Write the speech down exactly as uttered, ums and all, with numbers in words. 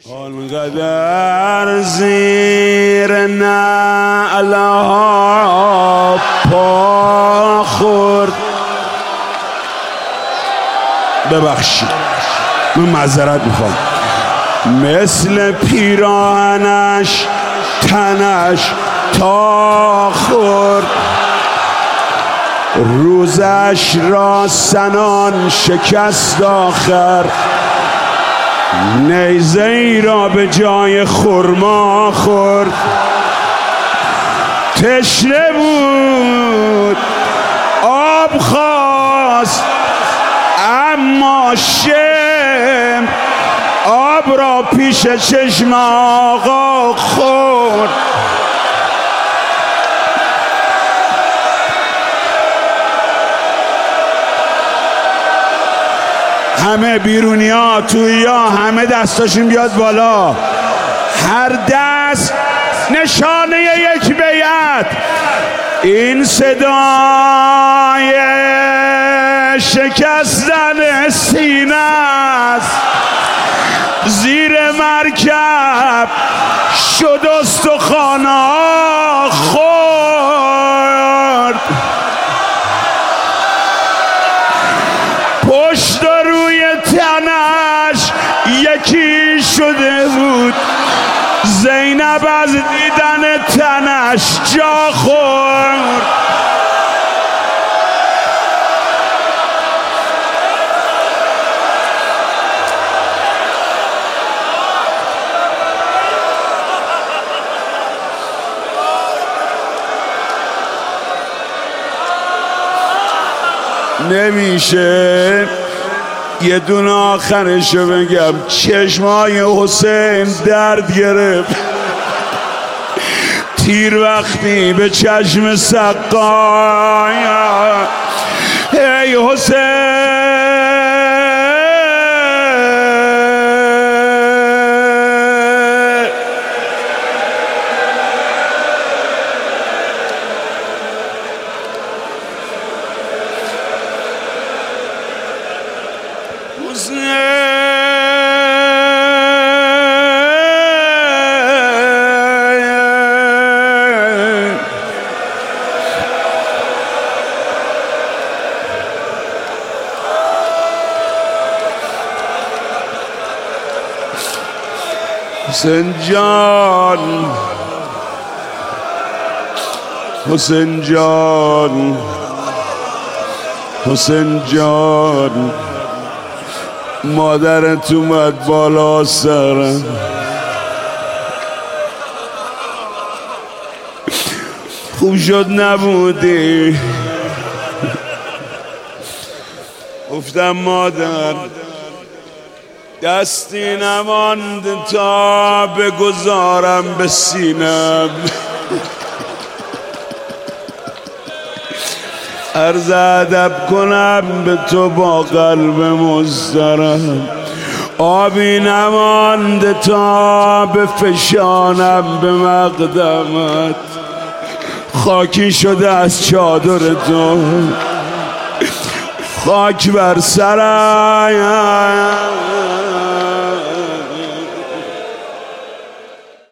آنقدر زیر نعلها پا خورد. ببخشید من معذرت میخوام. مثل پیراهنش تنش تا خورد. روزش را سنان شکست آخر. نیزه ای را به جای خرما خورد. تشنه بود آب خواست اما شم آب را پیش چشم آقا خورد. همه بیرونی ها توی ها همه دستاشون بیاد بالا. هر دست نشانه یک بیعت. این صدای شکستن سینه است. زیر مرکب شد استخوان‌ها خورد. پشت روی تنش یکی شده بود. زینب از دیدن تنش جا خورد. نمیشه یه دونه آخرشو بگم. چشمای حسین درد گرفت. تیر وقتی به چشم سقای ای حسین حسین جان حسین جان حسین جان مادرت اومد بالا سرم. خوب شد نبودی. گفتم مادر دستی نماند تا بگذارم به سینم. عرض ادب کنم به تو با قلب مضطرب. آبی نماند تا به فشانم به مقدمت. خاکی شده از چادر تو خاک بر سرم.